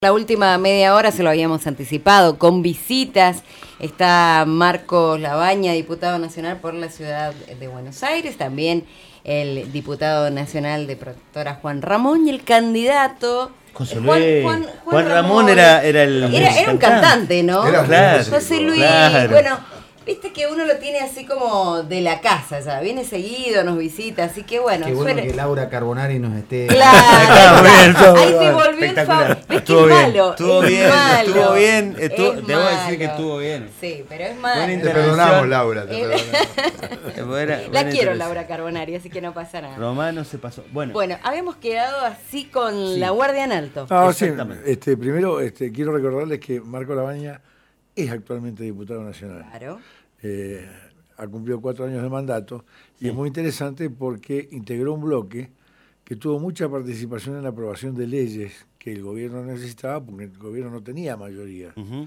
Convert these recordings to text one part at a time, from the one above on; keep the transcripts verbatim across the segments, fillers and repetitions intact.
La última media hora se lo habíamos anticipado, con visitas. Está Marcos Labaña, diputado nacional por la ciudad de Buenos Aires, también el diputado nacional de Protectora Juan Ramón y el candidato... José Juan, Luis. Juan, Juan, Juan Ramón, Ramón era, era el... Era, era un cantante, ¿no? Era claro, José Luis, claro. bueno... Viste que uno lo tiene así como de la casa, ya viene seguido, nos visita, así que bueno. Qué bueno suele... que Laura Carbonari nos esté... Claro, Bien, todo ahí te bien. volvió el Espectacular. favor. ¿Ves que Estuvo es bien, malo? estuvo Es bien, malo. estuvo bien, estuvo- Es debo decir que malo. estuvo bien. Sí, pero es Buena malo. Te intervención. perdonamos, Laura, te Eh, perdonamos. Buena- La buena quiero, intervención. Laura Carbonari, así que no pasa nada. Romano se pasó. Bueno, Bueno, habíamos quedado así con Sí. la guardia en alto. No, sí, Exactamente. este, primero este, quiero recordarles que Marco Labaña es actualmente diputado nacional. Claro. Eh, ha cumplido cuatro años de mandato y es muy interesante porque integró un bloque que tuvo mucha participación en la aprobación de leyes que el gobierno necesitaba porque el gobierno no tenía mayoría. ujú,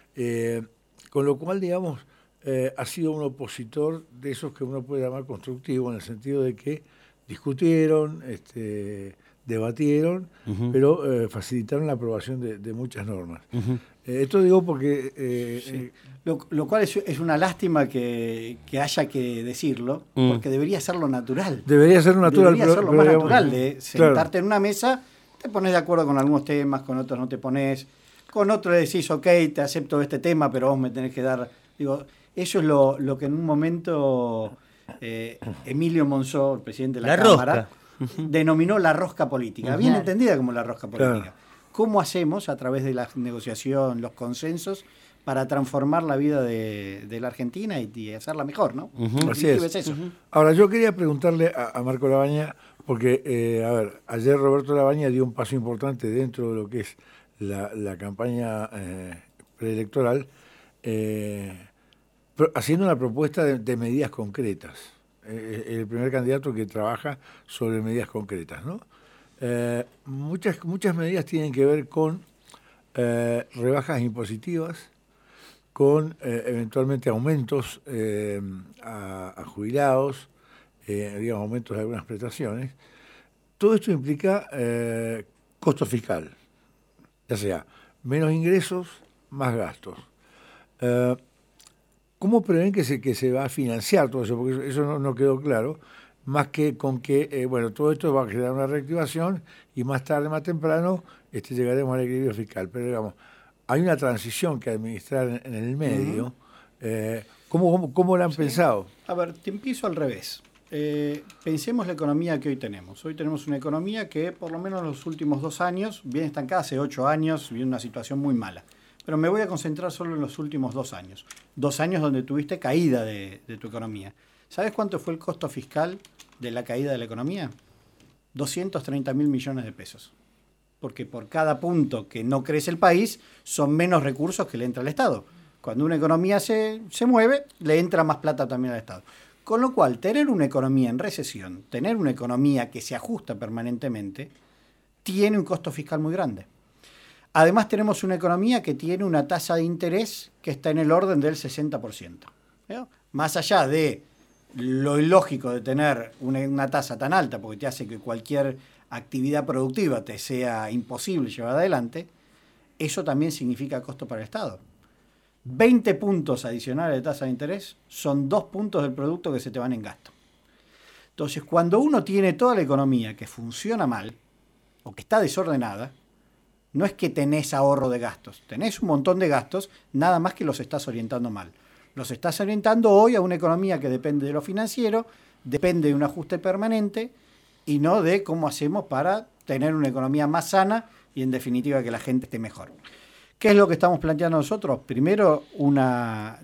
Eh, con lo cual, digamos, eh, ha sido un opositor de esos que uno puede llamar constructivo, en el sentido de que discutieron, este, debatieron, Ujú. pero eh, facilitaron la aprobación de, de muchas normas. ujú. Eh, esto digo porque... eh, Sí. eh, Lo, lo cual es, es una lástima que, que haya que decirlo, Mm. porque debería ser lo natural. debería ser natural. Debería pero- ser lo pero más digamos, natural de claro. sentarte en una mesa, te pones de acuerdo con algunos temas, con otros no te pones, con otros decís, ok, te acepto este tema, pero vos me tenés que dar... Digo, eso es lo, lo que en un momento eh, Emilio Monzó, el presidente de la, La Cámara, rosca. denominó la rosca política, Ujú. bien entendida como la rosca política. Claro. ¿Cómo hacemos a través de la negociación, los consensos, para transformar la vida de, de la Argentina y, y hacerla mejor, ¿no? Ujú. En Así definitiva es. eso. Ahora, yo quería preguntarle a, a Marco Labaña, porque, eh, a ver, ayer Roberto Labaña dio un paso importante dentro de lo que es la, la campaña eh, preelectoral, eh, pro- haciendo una propuesta de, de medidas concretas. Eh, el primer candidato que trabaja sobre medidas concretas, ¿no? Eh, muchas, muchas medidas tienen que ver con eh, rebajas impositivas, con eh, eventualmente aumentos eh, a, a jubilados, eh, digamos, aumentos de algunas prestaciones. Todo esto implica eh, costo fiscal, ya sea menos ingresos, más gastos. Eh, ¿Cómo prevén que se, que se va a financiar todo eso? Porque eso, eso no, no quedó claro, más que con que, eh, bueno, todo esto va a generar una reactivación y más tarde, más temprano, este, llegaremos al equilibrio fiscal. Pero digamos, hay una transición que administrar en, en el medio. Ujú. eh, ¿cómo, cómo, ¿Cómo la han Sí. pensado? A ver, te empiezo al revés. Eh, pensemos la economía que hoy tenemos. Hoy tenemos una economía que por lo menos en los últimos dos años, viene estancada hace ocho años, viene una situación muy mala. Pero me voy a concentrar solo en los últimos dos años. Dos años donde tuviste caída de, de tu economía. ¿Sabes cuánto fue el costo fiscal de la caída de la economía? doscientos treinta mil millones de pesos. Porque por cada punto que no crece el país, son menos recursos que le entra al Estado. Cuando una economía se, se mueve, le entra más plata también al Estado. Con lo cual, tener una economía en recesión, tener una economía que se ajusta permanentemente, tiene un costo fiscal muy grande. Además, tenemos una economía que tiene una tasa de interés que está en el orden del sesenta por ciento. ¿no? Más allá de lo ilógico de tener una, una tasa tan alta, porque te hace que cualquier actividad productiva te sea imposible llevar adelante, eso también significa costo para el Estado. veinte puntos adicionales de tasa de interés son dos puntos del producto que se te van en gasto. Entonces, cuando uno tiene toda la economía que funciona mal o que está desordenada, no es que tenés ahorro de gastos, tenés un montón de gastos, nada más que los estás orientando mal. Los estás orientando hoy a una economía que depende de lo financiero, depende de un ajuste permanente y no de cómo hacemos para tener una economía más sana y en definitiva que la gente esté mejor. ¿Qué es lo que estamos planteando nosotros? Primero, una...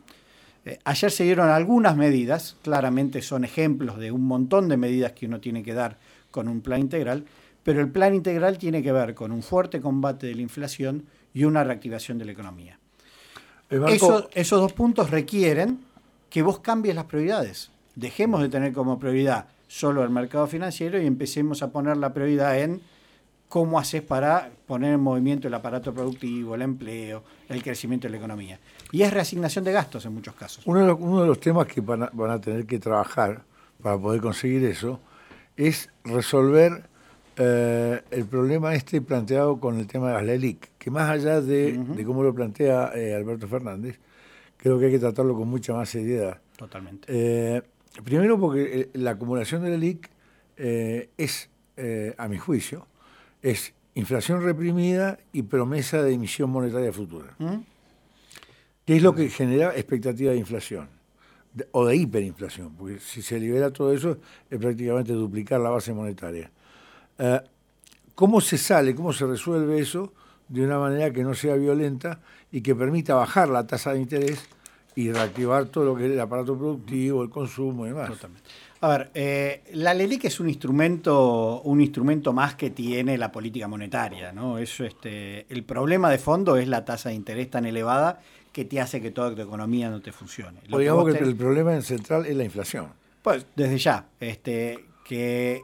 Eh, ayer se dieron algunas medidas, claramente son ejemplos de un montón de medidas que uno tiene que dar con un plan integral, pero el plan integral tiene que ver con un fuerte combate de la inflación y una reactivación de la economía. Eh, Marco, Eso, esos dos puntos requieren que vos cambies las prioridades. Dejemos de tener como prioridad solo el mercado financiero y empecemos a poner la prioridad en cómo haces para poner en movimiento el aparato productivo, el empleo, el crecimiento de la economía. Y es reasignación de gastos en muchos casos. Uno de los, uno de los temas que van a, van a tener que trabajar para poder conseguir eso es resolver eh, el problema este planteado con el tema de las LELIC, que más allá de, uh-huh. de cómo lo plantea eh, Alberto Fernández, creo que hay que tratarlo con mucha más seriedad. Totalmente. Eh, primero porque la acumulación de LELIC eh, es, eh, a mi juicio, es inflación reprimida y promesa de emisión monetaria futura. ¿Mm? Que es lo que genera expectativa de inflación, de, o de hiperinflación, porque si se libera todo eso es prácticamente duplicar la base monetaria. Uh, ¿Cómo se sale, cómo se resuelve eso de una manera que no sea violenta y que permita bajar la tasa de interés y reactivar todo lo que es el aparato productivo, el consumo y demás? Totalmente. A ver, eh, la LELIC es un instrumento, un instrumento más que tiene la política monetaria, ¿no? Eso, este, el problema de fondo es la tasa de interés tan elevada que te hace que toda tu economía no te funcione. O digamos que, que el problema en central es la inflación. Pues desde ya, este, que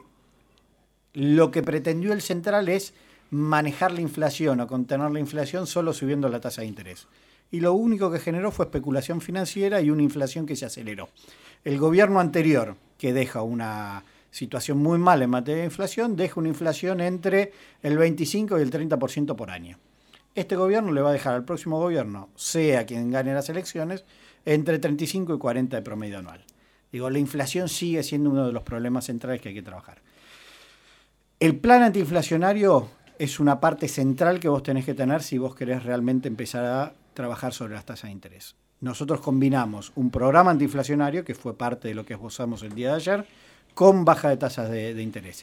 lo que pretendió el central es manejar la inflación o contener la inflación solo subiendo la tasa de interés. Y lo único que generó fue especulación financiera y una inflación que se aceleró. El gobierno anterior, que deja una situación muy mala en materia de inflación, deja una inflación entre el veinticinco y el treinta por ciento por año. Este gobierno le va a dejar al próximo gobierno, sea quien gane las elecciones, entre treinta y cinco y cuarenta de promedio anual. Digo, la inflación sigue siendo uno de los problemas centrales que hay que trabajar. El plan antiinflacionario es una parte central que vos tenés que tener si vos querés realmente empezar a trabajar sobre las tasas de interés. Nosotros combinamos un programa antiinflacionario, que fue parte de lo que esbozamos el día de ayer, con baja de tasas de, de interés.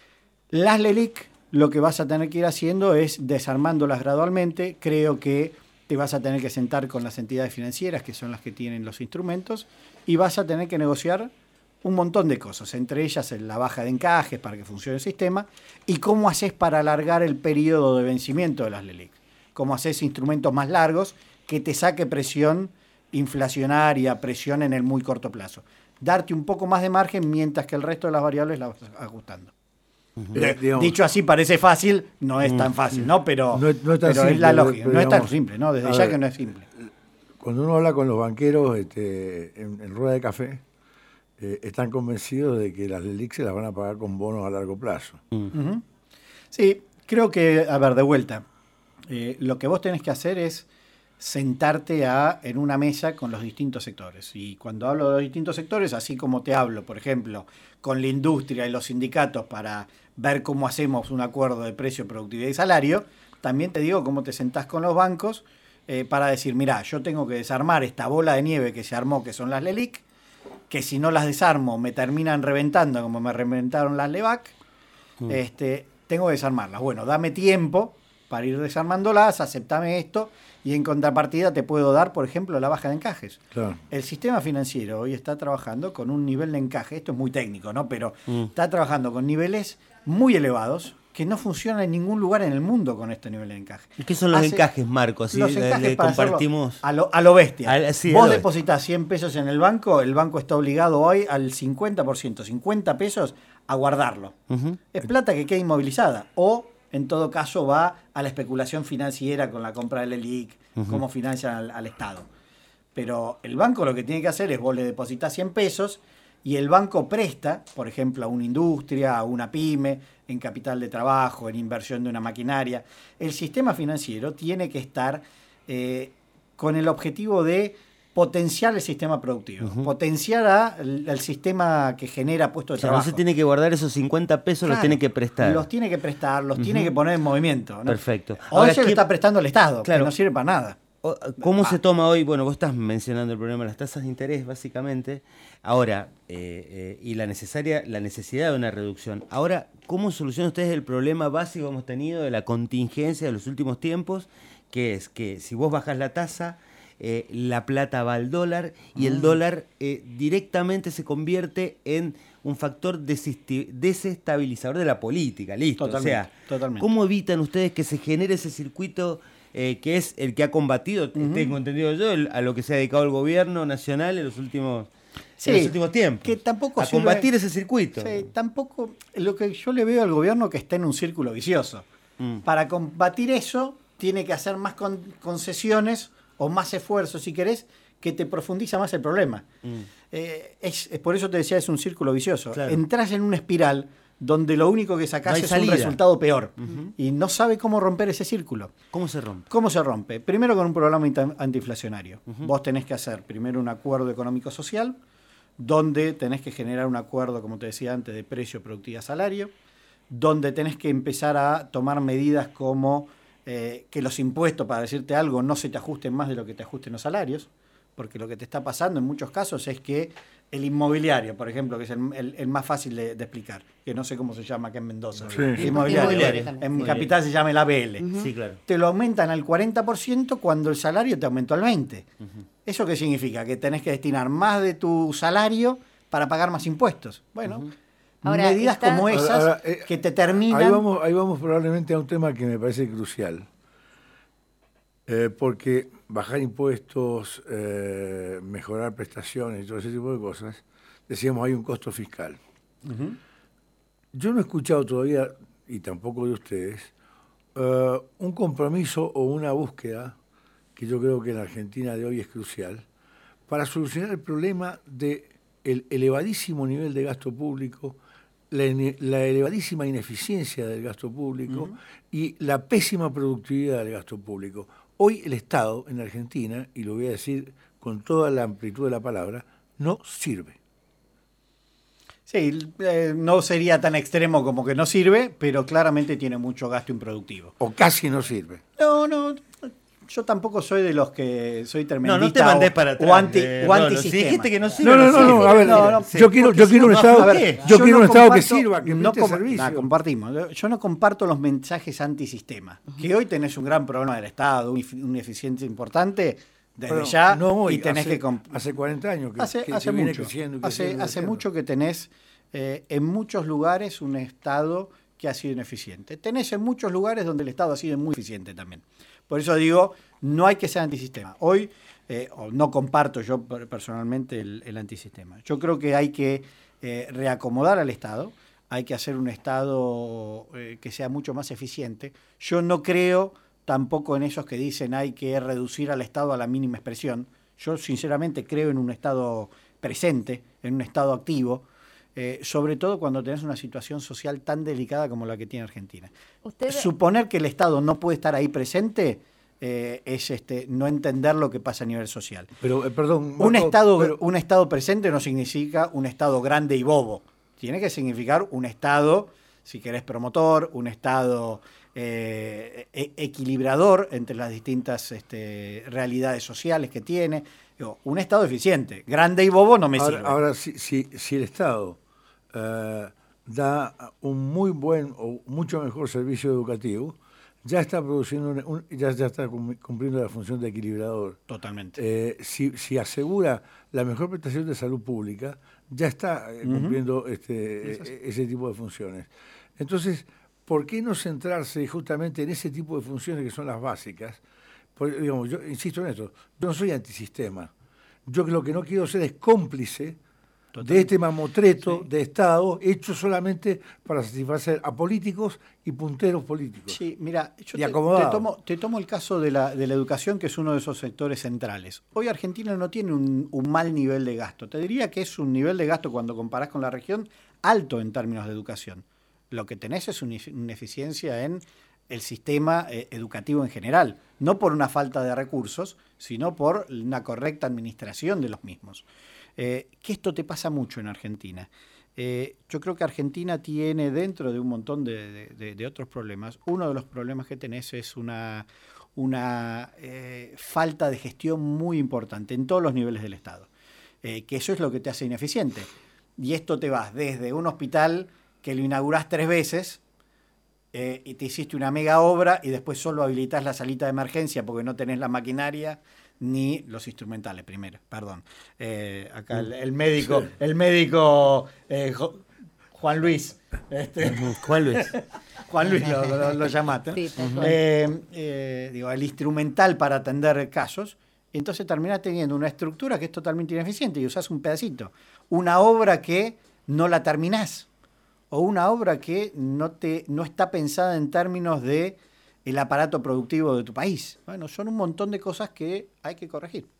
Las LELIC, lo que vas a tener que ir haciendo es desarmándolas gradualmente. Creo que te vas a tener que sentar con las entidades financieras, que son las que tienen los instrumentos, y vas a tener que negociar un montón de cosas, entre ellas la baja de encajes para que funcione el sistema, y cómo haces para alargar el periodo de vencimiento de las LELIC. Cómo haces instrumentos más largos que te saque presión inflacionaria, presión en el muy corto plazo. Darte un poco más de margen mientras que el resto de las variables las vas ajustando. Uh-huh. Eh, Dicho así parece fácil, no es tan fácil, ¿no? Pero, no, no es, tan pero simple, es la lógica. Pero, no digamos, es tan simple, ¿no? Desde ya ver, que no es simple. Cuando uno habla con los banqueros este, en, en rueda de café, eh, están convencidos de que las LELIC se las van a pagar con bonos a largo plazo. Uh-huh. Sí, creo que, a ver, de vuelta, eh, lo que vos tenés que hacer es sentarte a, en una mesa con los distintos sectores. Y cuando hablo de los distintos sectores, así como te hablo, por ejemplo, con la industria y los sindicatos para ver cómo hacemos un acuerdo de precio, productividad y salario, también te digo cómo te sentás con los bancos eh, para decir, mirá, yo tengo que desarmar esta bola de nieve que se armó, que son las LELIC, que si no las desarmo me terminan reventando como me reventaron las LEVAC, mm. este, tengo que desarmarlas. Bueno, dame tiempo para ir desarmándolas, aceptame esto, y en contrapartida te puedo dar, por ejemplo, la baja de encajes. Claro. El sistema financiero hoy está trabajando con un nivel de encaje, esto es muy técnico, ¿no? Pero mm. está trabajando con niveles muy elevados que no funcionan en ningún lugar en el mundo con este nivel de encaje. ¿Y qué son los Hace, encajes, Marco? Así los encajes le, le compartimos a lo, a lo bestia. Al, sí, Vos lo depositas cien pesos en el banco, el banco está obligado hoy al cincuenta por ciento, cincuenta pesos, a guardarlo. Uh-huh. Es plata que queda inmovilizada. O, en todo caso, va a la especulación financiera con la compra del LELIC, uh-huh. cómo financian al, al Estado. Pero el banco lo que tiene que hacer es vos le depositas cien pesos y el banco presta, por ejemplo, a una industria, a una pyme, en capital de trabajo, en inversión de una maquinaria. El sistema financiero tiene que estar eh, con el objetivo de potenciar el sistema productivo, uh-huh. potenciar a, el, el sistema que genera puestos de o sea, trabajo. No se tiene que guardar esos cincuenta pesos, claro, los tiene que prestar. Los tiene que prestar, los uh-huh. tiene que poner en movimiento, ¿no? Perfecto. Hoy Ahora, se lo está prestando el Estado, claro, que no sirve para nada. ¿Cómo ah. se toma hoy? Bueno, vos estás mencionando el problema de las tasas de interés, básicamente. Ahora, eh, eh, y la necesaria, la necesidad de una reducción. Ahora, ¿cómo solucionan ustedes el problema básico que hemos tenido de la contingencia de los últimos tiempos? Que es que si vos bajás la tasa, eh, la plata va al dólar y el dólar eh, directamente se convierte en un factor desestabilizador de la política. Listo. Totalmente, o sea, totalmente. ¿cómo evitan ustedes que se genere ese circuito eh, que es el que ha combatido, uh-huh. tengo entendido yo, el, a lo que se ha dedicado el gobierno nacional en los últimos, sí, en los últimos tiempos? Que tampoco a sirve, combatir ese circuito. Sí, tampoco, lo que yo le veo al gobierno que está en un círculo vicioso. Mm. Para combatir eso, tiene que hacer más con, concesiones o más esfuerzos, si querés, que te profundiza más el problema. Mm. Eh, es, es por eso te decía, es un círculo vicioso. Claro. Entrás en una espiral donde lo único que sacás No hay es salida. un resultado peor. Ujú. Y no sabe cómo romper ese círculo. ¿Cómo se rompe? ¿Cómo se rompe? Primero con un programa inta- antiinflacionario. Uh-huh. Vos tenés que hacer primero un acuerdo económico-social, donde tenés que generar un acuerdo, como te decía antes, de precio, productividad, salario, donde tenés que empezar a tomar medidas como eh, que los impuestos, para decirte algo, no se te ajusten más de lo que te ajusten los salarios, porque lo que te está pasando en muchos casos es que el inmobiliario, por ejemplo, que es el, el, el más fácil de, de explicar, que no sé cómo se llama acá en Mendoza. Sí. El inmobiliario. Inmobiliario. En Muy Capital bien. se llama el A B L. Ujú. Sí, claro. Te lo aumentan al cuarenta por ciento cuando el salario te aumentó al veinte por ciento. Ujú. ¿Eso qué significa? Que tenés que destinar más de tu salario para pagar más impuestos. Bueno, Ujú. Ahora, medidas está- como esas Ahora, ahora, eh, que te terminan... Ahí vamos, ahí vamos probablemente a un tema que me parece crucial. Eh, porque bajar impuestos, eh, mejorar prestaciones y todo ese tipo de cosas, decíamos, hay un costo fiscal. Ujú. Yo no he escuchado todavía, y tampoco de ustedes, uh, un compromiso o una búsqueda, que yo creo que en la Argentina de hoy es crucial, para solucionar el problema del elevadísimo nivel de gasto público, la, la elevadísima ineficiencia del gasto público uh-huh. y la pésima productividad del gasto público. Hoy el Estado en Argentina, y lo voy a decir con toda la amplitud de la palabra, no sirve. Sí, eh, no sería tan extremo como que no sirve, pero claramente tiene mucho gasto improductivo. O casi no sirve. No, no, yo tampoco soy de los que soy tremendista No, no te mandés o, para atrás. o anti, eh, o Rolo. antisistema. Si dijiste que no sirve, No, no, no, no, a ver, No, no, yo quiero, yo quiero un no, Estado, a ver, yo quiero no un Estado que comparto- sirva, que no preste com- servicio. nah, compartimos. Yo no comparto los mensajes antisistema. Uh-huh. Que hoy tenés un gran problema del Estado, una ineficiencia importante, desde Bueno, ya, no hoy, y tenés hace, que... Comp- hace cuarenta años que, hace que, hace que viene mucho, creciendo. y hace, creciendo, hace creciendo. mucho que tenés eh, en muchos lugares un Estado que ha sido ineficiente. Tenés en muchos lugares donde el Estado ha sido muy eficiente también. Por eso digo, no hay que ser antisistema. Hoy, eh, o no comparto yo personalmente el, el antisistema. Yo creo que hay que eh, reacomodar al Estado, hay que hacer un Estado eh, que sea mucho más eficiente. Yo no creo tampoco en esos que dicen hay que reducir al Estado a la mínima expresión. Yo sinceramente creo en un Estado presente, en un Estado activo, eh, sobre todo cuando tenés una situación social tan delicada como la que tiene Argentina. Usted... Suponer que el Estado no puede estar ahí presente eh, es este, no entender lo que pasa a nivel social. Pero, eh, perdón, Un, Marco, estado, pero- un Estado presente no significa un Estado grande y bobo. Tiene que significar un Estado, si querés, promotor, un Estado eh, e- equilibrador entre las distintas este, realidades sociales que tiene. Digo, un Estado eficiente. Grande y bobo no me ahora, sirve. ahora si, si, si el Estado eh, da un muy buen o mucho mejor servicio educativo, ya está produciendo, un, un- ya, ya está cum- cumpliendo la función de equilibrador. Totalmente. Eh, si, si asegura la mejor prestación de salud pública, ya está eh, cumpliendo este, eh, ese tipo de funciones. Entonces, ¿por qué no centrarse justamente en ese tipo de funciones que son las básicas? Porque, digamos, yo insisto en esto, yo no soy antisistema. Yo lo que no quiero ser es cómplice Totalmente. de este mamotreto Sí. de Estado hecho solamente para satisfacer a políticos y punteros políticos. Sí, mira, yo Y te, acomodado. te tomo, te tomo el caso de la, de la educación, que es uno de esos sectores centrales. Hoy Argentina no tiene un, un mal nivel de gasto. Te diría que es un nivel de gasto, cuando comparás con la región, alto en términos de educación. Lo que tenés es una una eficiencia en el sistema eh, educativo en general, no por una falta de recursos, sino por una correcta administración de los mismos. Eh, que esto te pasa mucho en Argentina. Eh, yo creo que Argentina tiene, dentro de un montón de, de, de, de otros problemas, uno de los problemas que tenés es una, una eh, falta de gestión muy importante en todos los niveles del Estado, eh, que eso es lo que te hace ineficiente. Y esto te vas desde un hospital que lo inaugurás tres veces, eh, y te hiciste una mega obra y después solo habilitás la salita de emergencia porque no tenés la maquinaria ni los instrumentales primero, perdón. Eh, acá el, el médico, Sí. el médico eh, Jo- Juan Luis. Este, Juan Luis. Juan Luis lo, lo, lo llamaste. Sí, tal cual. Eh, eh, digo, el instrumental para atender casos. Entonces terminás teniendo una estructura que es totalmente ineficiente y usás un pedacito. Una obra que no la terminás. O una obra que no, te, no está pensada en términos de el aparato productivo de tu país. Bueno, son un montón de cosas que hay que corregir.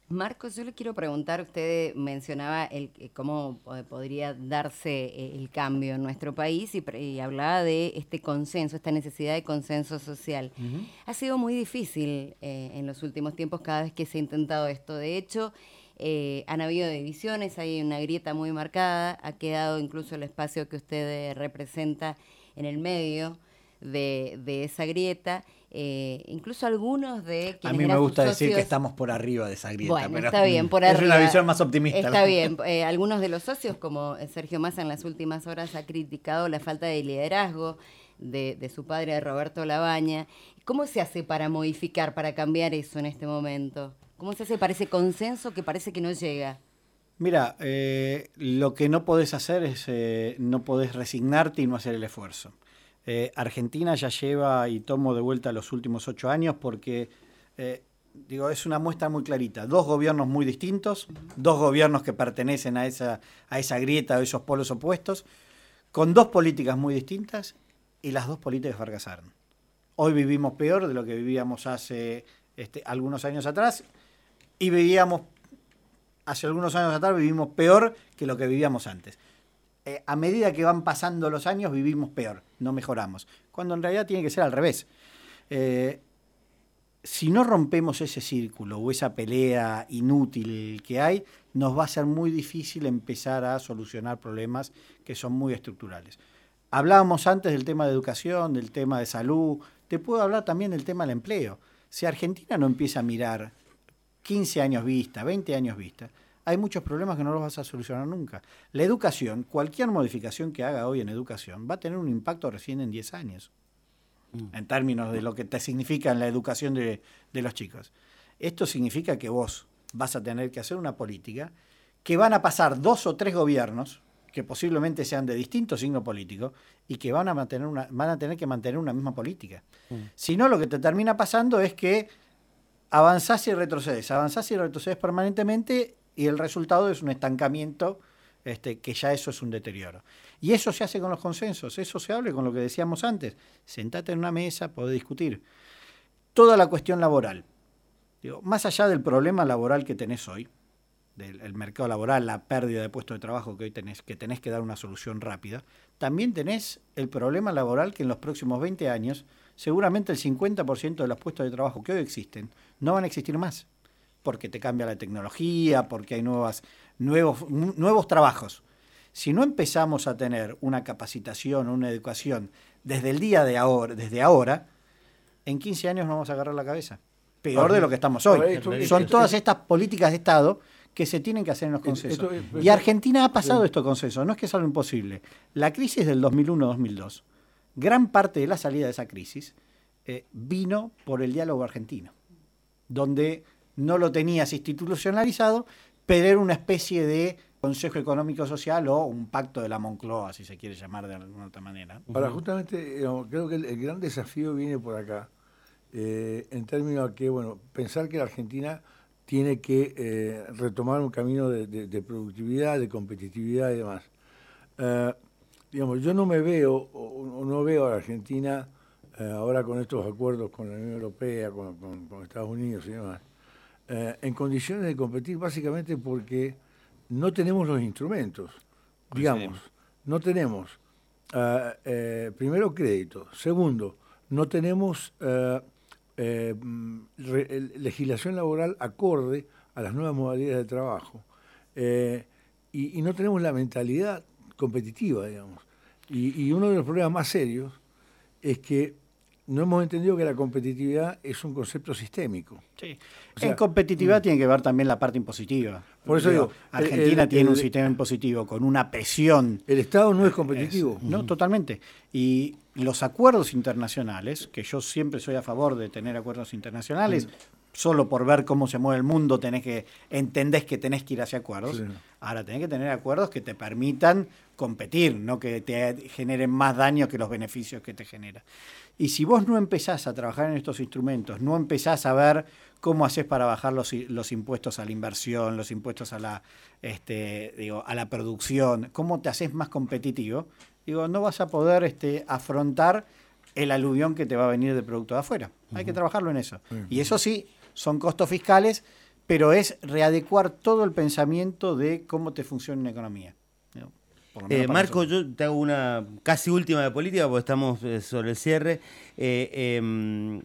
Marcos, yo le quiero preguntar, usted mencionaba el, cómo podría darse el cambio en nuestro país y, y hablaba de este consenso, esta necesidad de consenso social. Uh-huh. Ha sido muy difícil eh, en los últimos tiempos cada vez que se ha intentado esto. De hecho, eh, han habido divisiones, hay una grieta muy marcada, ha quedado incluso el espacio que usted eh, representa en el medio de, de esa grieta. Eh, incluso algunos de quienes a mí me gusta socios, decir que estamos por arriba de esa grieta, bueno, pero está bien, por es arriba. Una visión más optimista. Está bien, eh, algunos de los socios, como Sergio Massa en las últimas horas ha criticado la falta de liderazgo de, de su padre, de Roberto Labaña. ¿Cómo se hace para modificar, para cambiar eso en este momento? ¿Cómo se hace para ese consenso que parece que no llega? Mira, eh, lo que no podés hacer es, eh, no podés resignarte y no hacer el esfuerzo. Eh, Argentina ya lleva, y tomo de vuelta los últimos ocho años, porque eh, digo, es una muestra muy clarita. Dos gobiernos muy distintos, dos gobiernos que pertenecen a esa, a esa grieta, a esos polos opuestos, con dos políticas muy distintas, y las dos políticas fracasaron. Hoy vivimos peor de lo que vivíamos hace este, algunos años atrás, y vivíamos, hace algunos años atrás vivimos peor que lo que vivíamos antes. Eh, a medida que van pasando los años vivimos peor, no mejoramos, cuando en realidad tiene que ser al revés. Eh, si no rompemos ese círculo o esa pelea inútil que hay, nos va a ser muy difícil empezar a solucionar problemas que son muy estructurales. Hablábamos antes del tema de educación, del tema de salud, te puedo hablar también del tema del empleo. Si Argentina no empieza a mirar quince años vista, veinte años vista, hay muchos problemas que no los vas a solucionar nunca. La educación, cualquier modificación que haga hoy en educación, va a tener un impacto recién en diez años, mm. en términos de lo que te significa en la educación de, de los chicos. Esto significa que vos vas a tener que hacer una política que van a pasar dos o tres gobiernos, que posiblemente sean de distinto signo político, y que van a, mantener una, van a tener que mantener una misma política. Mm. Si no, lo que te termina pasando es que avanzás y retrocedes, avanzás y retrocedes permanentemente, y el resultado es un estancamiento, este, que ya eso es un deterioro. Y eso se hace con los consensos, eso se habla con lo que decíamos antes. Sentate en una mesa, podés discutir. Toda la cuestión laboral. Digo, más allá del problema laboral que tenés hoy, del el mercado laboral, la pérdida de puestos de trabajo que hoy tenés, que tenés que dar una solución rápida, también tenés el problema laboral que en los próximos veinte años, seguramente el cincuenta por ciento de los puestos de trabajo que hoy existen no van a existir más. Porque te cambia la tecnología, porque hay nuevas, nuevos, nuevos trabajos. Si no empezamos a tener una capacitación, una educación desde el día de ahora, desde ahora, en quince años nos vamos a agarrar la cabeza. Peor de lo que estamos hoy. Son todas estas políticas de Estado que se tienen que hacer en los consensos. Y Argentina ha pasado estos consensos, no es que es algo imposible. La crisis del dos mil uno dos mil dos, gran parte de la salida de esa crisis eh, vino por el diálogo argentino, donde no lo tenías institucionalizado, pero era una especie de Consejo Económico Social o un pacto de la Moncloa, si se quiere llamar de alguna otra manera. Ahora, justamente, digamos, creo que el, el gran desafío viene por acá, eh, en términos de que, bueno, pensar que la Argentina tiene que eh, retomar un camino de, de, de productividad, de competitividad y demás. Eh, digamos, yo no me veo, o, o no veo a la Argentina eh, ahora con estos acuerdos con la Unión Europea, con, con, con Estados Unidos y demás, Eh, en condiciones de competir básicamente porque no tenemos los instrumentos, digamos, no tenemos uh, eh, primero crédito, segundo, no tenemos uh, eh, re, legislación laboral acorde a las nuevas modalidades de trabajo eh, y, y no tenemos la mentalidad competitiva, digamos, y, y uno de los problemas más serios es que no hemos entendido que la competitividad es un concepto sistémico. Sí. O sea, en competitividad mm. tiene que ver también la parte impositiva. Por eso digo, Argentina el, tiene el, un sistema impositivo con una presión. El Estado no es competitivo. Es, no, uh-huh. totalmente. Y los acuerdos internacionales, que yo siempre soy a favor de tener acuerdos internacionales, uh-huh. solo por ver cómo se mueve el mundo tenés que entendés que tenés que ir hacia acuerdos. Sí. Ahora tenés que tener acuerdos que te permitan competir, no que te generen más daño que los beneficios que te genera. Y si vos no empezás a trabajar en estos instrumentos, no empezás a ver cómo haces para bajar los, los impuestos a la inversión, los impuestos a la, este, digo, a la producción, cómo te haces más competitivo, digo, no vas a poder este, afrontar el aluvión que te va a venir de producto de afuera. Uh-huh. Hay que trabajarlo en eso. Uh-huh. Y eso sí, son costos fiscales, pero es readecuar todo el pensamiento de cómo te funciona una economía. ¿no? Por lo menos Eh, para Marco, nosotros. yo te hago una casi última de política porque estamos eh, sobre el cierre. Eh, eh,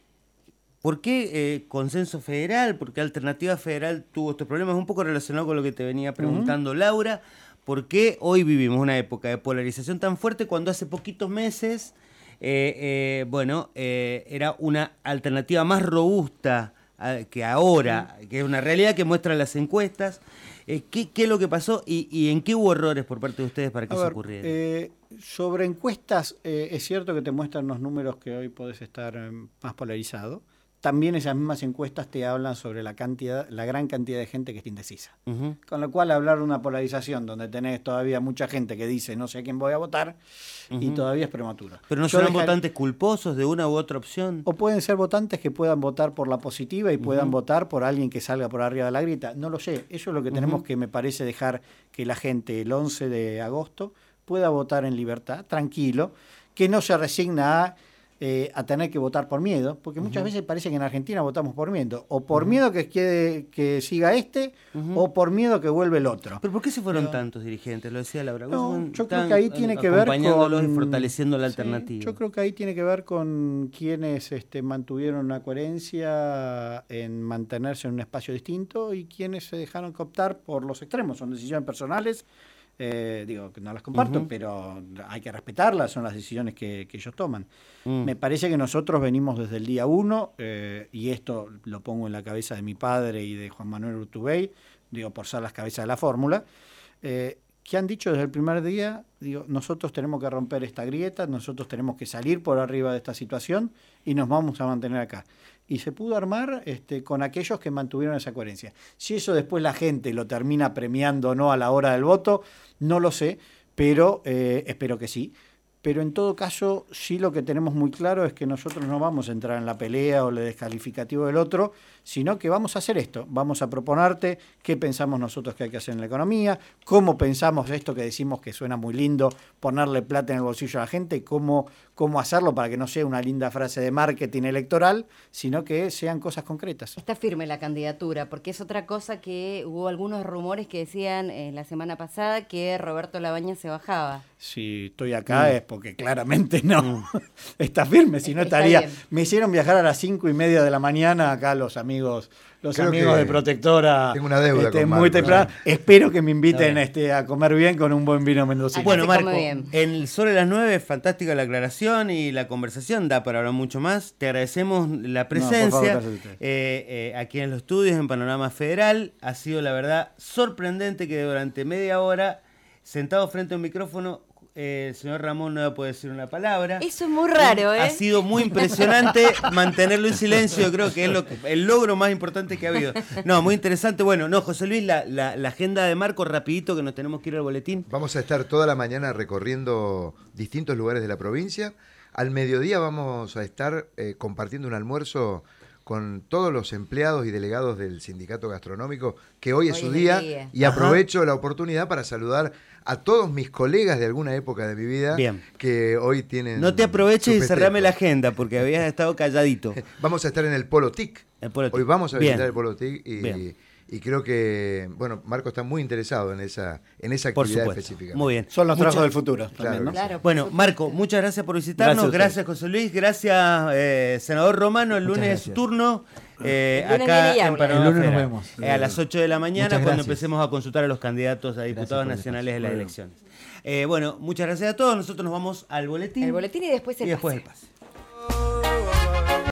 ¿Por qué eh, Consenso Federal? ¿Por qué Alternativa Federal tuvo estos problemas? Un poco relacionado con lo que te venía preguntando uh-huh. Laura. ¿Por qué hoy vivimos una época de polarización tan fuerte cuando hace poquitos meses eh, eh, bueno, eh, era una alternativa más robusta a, que ahora, uh-huh. que es una realidad que muestran las encuestas? Eh, ¿qué, ¿Qué es lo que pasó y, y en qué hubo errores por parte de ustedes para que a eso ver, ocurriera? Eh, sobre encuestas, eh, es cierto que te muestran los números que hoy podés estar eh, más polarizado. También esas mismas encuestas te hablan sobre la cantidad, la gran cantidad de gente que está indecisa. Uh-huh. Con lo cual, hablar de una polarización donde tenés todavía mucha gente que dice no sé a quién voy a votar, uh-huh. y todavía es prematuro. ¿Pero no serán dejar... votantes culposos de una u otra opción? O pueden ser votantes que puedan votar por la positiva y uh-huh. puedan votar por alguien que salga por arriba de la grieta. No lo sé. Eso es lo que uh-huh. tenemos que, me parece, dejar que la gente el once de agosto pueda votar en libertad, tranquilo, que no se resigna a... Eh, a tener que votar por miedo, porque muchas uh-huh. veces parece que en Argentina votamos por miedo, o por uh-huh. miedo que, quede, que siga este, uh-huh. o por miedo que vuelva el otro. ¿Pero por qué se fueron Pero, tantos dirigentes? Lo decía Laura. No, yo creo que ahí tiene que ver con... y fortaleciendo la sí, alternativa. Yo creo que ahí tiene que ver con quienes este, mantuvieron una coherencia en mantenerse en un espacio distinto y quienes se dejaron cooptar por los extremos. Son decisiones personales. Eh, digo que no las comparto, uh-huh. pero hay que respetarlas, son las decisiones que, que ellos toman. Uh-huh. Me parece que nosotros venimos desde el día uno, eh, y esto lo pongo en la cabeza de mi padre y de Juan Manuel Urtubey, digo, por ser las cabezas de la fórmula, eh, que han dicho desde el primer día, digo, nosotros tenemos que romper esta grieta, nosotros tenemos que salir por arriba de esta situación y nos vamos a mantener acá. Y se pudo armar este, con aquellos que mantuvieron esa coherencia. Si eso después la gente lo termina premiando o no a la hora del voto, no lo sé, pero eh, espero que sí. Pero en todo caso, sí lo que tenemos muy claro es que nosotros no vamos a entrar en la pelea o el descalificativo del otro, sino que vamos a hacer esto. Vamos a proponerte qué pensamos nosotros que hay que hacer en la economía, cómo pensamos esto que decimos que suena muy lindo, ponerle plata en el bolsillo a la gente, cómo, cómo hacerlo para que no sea una linda frase de marketing electoral, sino que sean cosas concretas. Está firme la candidatura, porque es otra cosa que hubo algunos rumores que decían eh, la semana pasada que Roberto Labaña se bajaba. Si estoy acá mm. es porque claramente no mm. está firme, si no estaría. Está me hicieron viajar a las cinco y media de la mañana acá los amigos, los Creo amigos de Protectora. Tengo una deuda este, con Marco, muy temprano. ¿no? Espero que me inviten este, a comer bien con un buen vino mendocino. Bueno, Marco, en sobre las nueve, fantástica la aclaración y la conversación, da para hablar mucho más. Te agradecemos la presencia no, favor, eh, eh, aquí en los estudios, en Panorama Federal. Ha sido, la verdad, sorprendente que durante media hora, sentado frente a un micrófono, Eh, el señor Ramón no va a poder decir una palabra. Eso es muy raro, ¿eh? Ha sido muy impresionante mantenerlo en silencio, creo que es lo, el logro más importante que ha habido. No, muy interesante. Bueno, no, José Luis, la, la, la agenda de Marco, rapidito, que nos tenemos que ir al boletín. Vamos a estar toda la mañana recorriendo distintos lugares de la provincia. Al mediodía vamos a estar eh, compartiendo un almuerzo con todos los empleados y delegados del Sindicato Gastronómico, que hoy, hoy es su día, día, y aprovecho Ajá. la oportunidad para saludar a todos mis colegas de alguna época de mi vida. Bien. Que hoy tienen... No te aproveches y cerrame la agenda, porque habías estado calladito. Vamos a estar en el Polo T I C. El Polo T I C. Hoy vamos a Bien. visitar el Polo T I C y... Y creo que, bueno, Marco está muy interesado en esa, en esa actividad específica. Muy bien. Son los trabajos del futuro. También, claro, ¿no? Claro, bueno, Marco, muchas gracias por visitarnos. Gracias, gracias José Luis. Gracias, eh, senador Romano. El lunes es turno. Eh, el lunes acá en Panorama El lunes nos vemos. Eh, a las ocho de la mañana, cuando empecemos a consultar a los candidatos a diputados nacionales de las elecciones. Eh, bueno, muchas gracias a todos. Nosotros nos vamos al boletín. El boletín y después el y después pase. el pase.